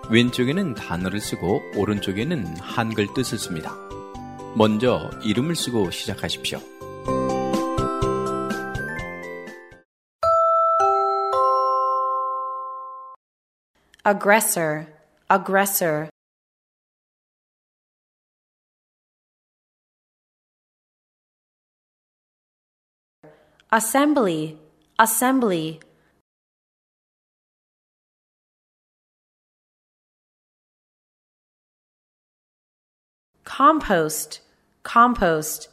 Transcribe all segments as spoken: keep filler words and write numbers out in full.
왼쪽에는 단어를 쓰고 오른쪽에는 한글 뜻을 씁니다. 먼저 이름을 쓰고 시작하십시오. aggressor, aggressor. assembly, assembly. compost, compost.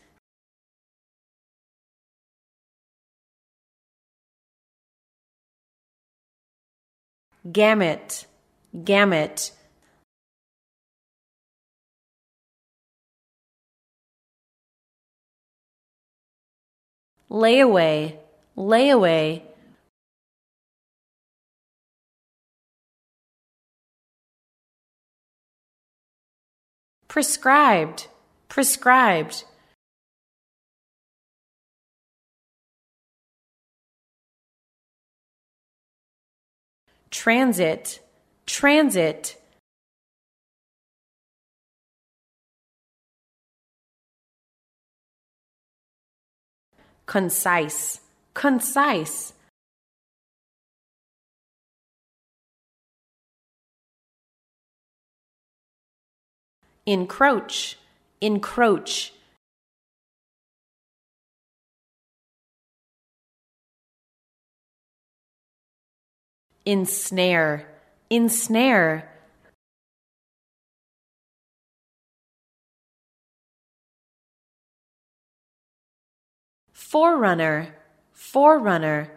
gamut, gamut. layaway, layaway. prescribed, prescribed. transit, transit. concise, concise. encroach, encroach. ensnare, ensnare. forerunner, forerunner.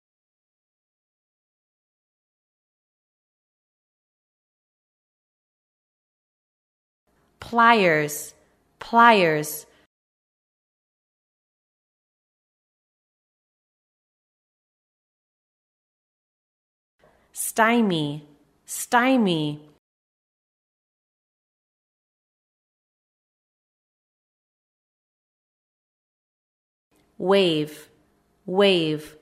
pliers, pliers. stymie, stymie. wave, wave.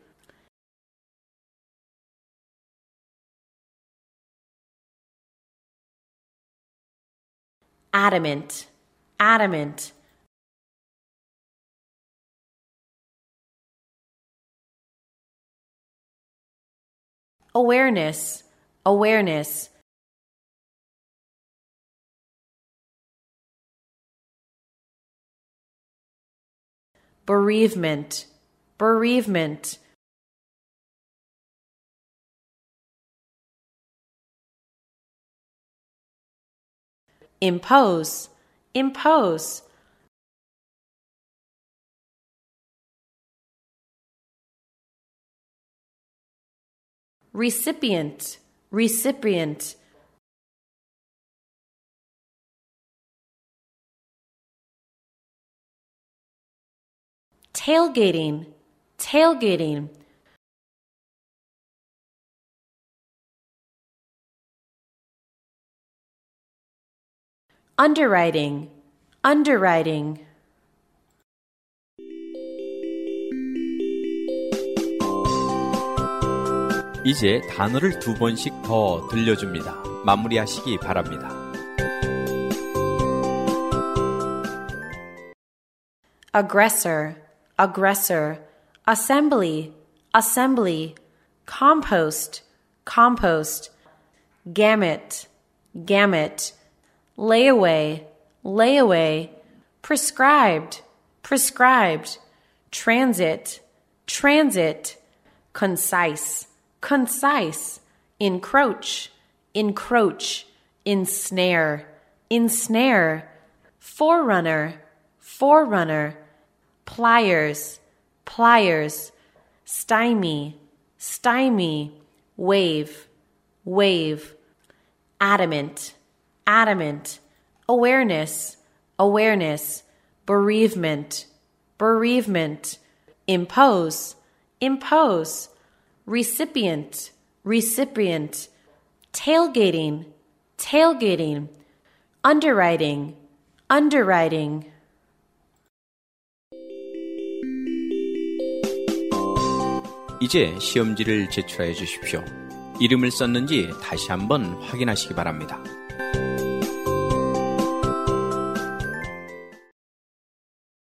adamant, adamant. awareness, awareness. bereavement, bereavement. impose, impose. recipient, recipient. tailgating, tailgating. underwriting, underwriting. 이제 단어를 두 번씩 더 들려줍니다. 마무리하시기 바랍니다. aggressor, aggressor. assembly, assembly. compost, compost. gamut, gamut. layaway, layaway. prescribed, prescribed. transit, transit. concise, concise. encroach, encroach. ensnare, ensnare. forerunner, forerunner. pliers, pliers. stymie, stymie. wave, wave. adamant, adamant. awareness, awareness. bereavement, bereavement. impose, impose. recipient, recipient. tailgating, tailgating. underwriting, underwriting. 이제 시험지를 제출해 주십시오. 이름을 썼는지 다시 한번 확인하시기 바랍니다.